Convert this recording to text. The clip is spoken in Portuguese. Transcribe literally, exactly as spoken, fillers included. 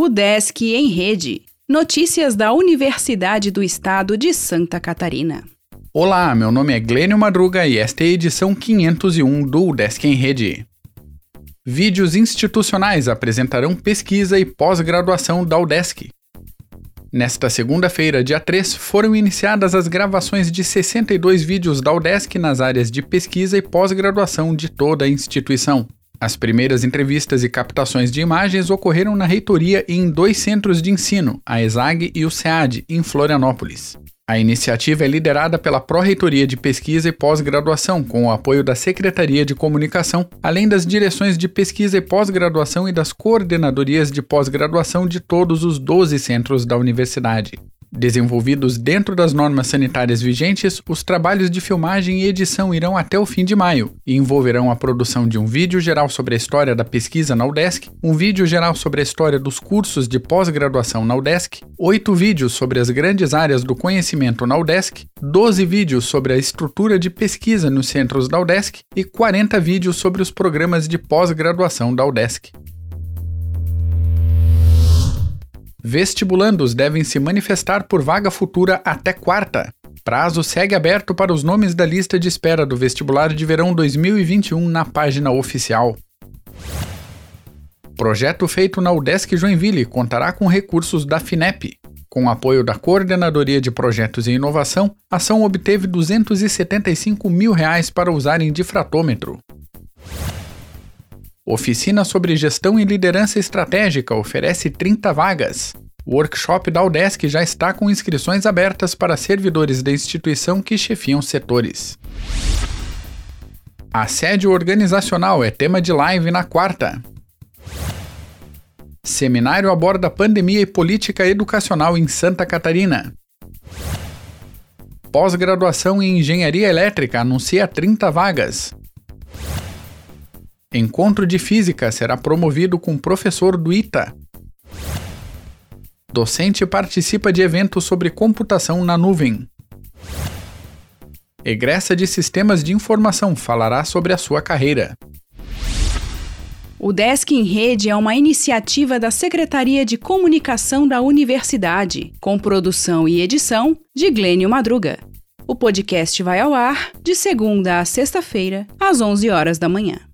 UDESC em Rede. Notícias da Universidade do Estado de Santa Catarina. Olá, meu nome é Glênio Madruga e esta é a edição quinhentos e um do UDESC em Rede. Vídeos institucionais apresentarão pesquisa e pós-graduação da UDESC. Nesta segunda-feira, dia três, foram iniciadas as gravações de sessenta e dois vídeos da UDESC nas áreas de pesquisa e pós-graduação de toda a instituição. As primeiras entrevistas e captações de imagens ocorreram na reitoria e em dois centros de ensino, a ESAG e o SEAD, em Florianópolis. A iniciativa é liderada pela Pró-Reitoria de Pesquisa e Pós-Graduação, com o apoio da Secretaria de Comunicação, além das direções de pesquisa e pós-graduação e das coordenadorias de pós-graduação de todos os doze centros da universidade. Desenvolvidos dentro das normas sanitárias vigentes, os trabalhos de filmagem e edição irão até o fim de maio e envolverão a produção de um vídeo geral sobre a história da pesquisa na UDESC, um vídeo geral sobre a história dos cursos de pós-graduação na UDESC, oito vídeos sobre as grandes áreas do conhecimento na UDESC, doze vídeos sobre a estrutura de pesquisa nos centros da UDESC e quarenta vídeos sobre os programas de pós-graduação da UDESC. Vestibulandos devem se manifestar por vaga futura até quarta. Prazo segue aberto para os nomes da lista de espera do vestibular de verão dois mil e vinte e um na página oficial. Projeto feito na UDESC Joinville contará com recursos da FINEP. Com apoio da Coordenadoria de Projetos e Inovação, a ação obteve duzentos e setenta e cinco mil reais para usar em difratômetro. Oficina sobre Gestão e Liderança Estratégica oferece trinta vagas. O workshop da UDESC já está com inscrições abertas para servidores da instituição que chefiam setores. Assédio organizacional é tema de live na quarta. Seminário aborda pandemia e política educacional em Santa Catarina. Pós-graduação em Engenharia Elétrica anuncia trinta vagas. Encontro de Física será promovido com professor do I T A. Docente participa de evento sobre computação na nuvem. Egressa de Sistemas de Informação falará sobre a sua carreira. O UDESC em Rede é uma iniciativa da Secretaria de Comunicação da Universidade, com produção e edição de Glênio Madruga. O podcast vai ao ar de segunda a sexta-feira, às onze horas da manhã.